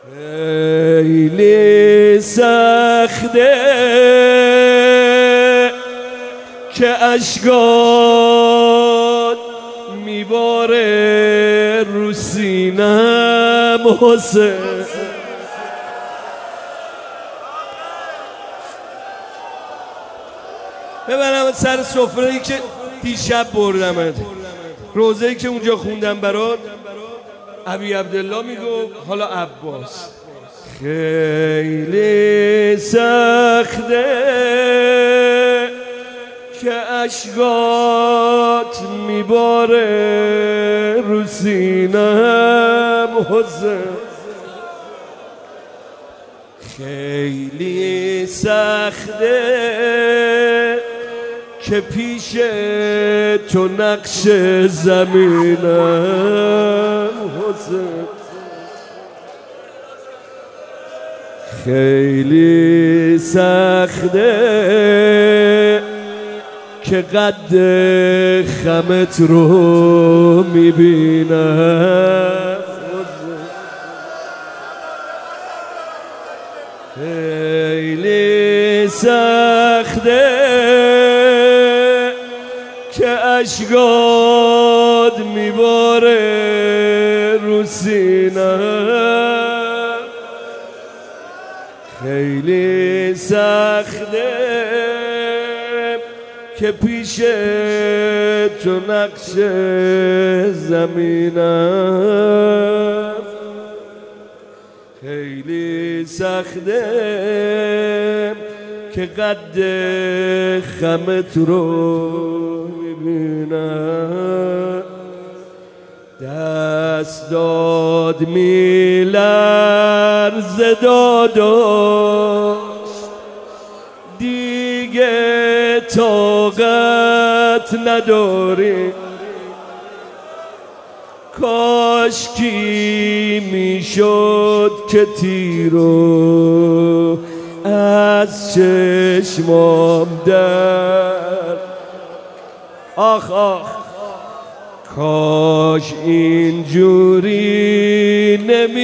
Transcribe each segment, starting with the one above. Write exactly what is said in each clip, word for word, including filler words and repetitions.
خیلی سخته که اشکات میباره رو سینم حسین. ببرم سر سفره‌ای که دیشب بردمت، روزه‌ای که اونجا خوندم برات. ابی عبدالله میگو حالا عباس. خیلی سخته که اشکات میباره رو سینم حسین. خیلی سخته که پیش تو نقش زمینم حسین. خیلی سخته که قد خمت رو میبینم. خیلی سخته که اشکات میباره رو سینم. خیلی سخته که پیش تو نقش زمینم. خیلی سخته که قد خمت رو میبینم. دست داد میلرزه داداش، دیگه طاقت نداری. کاش کی میشد که تیرو از چشمام در. آخ آخ کاش اینجوری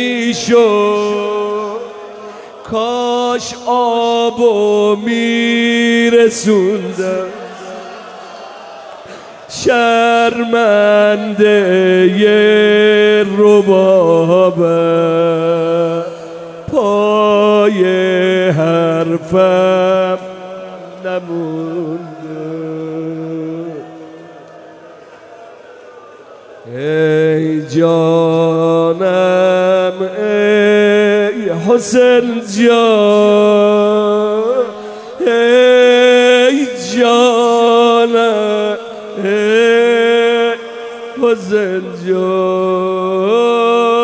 نمیشد. کاش آبو میرسوندم. شرمنده یه ربابه پای حرفم نمونده. ای جانم ای حسین جان، ای جانم ای حسین جان.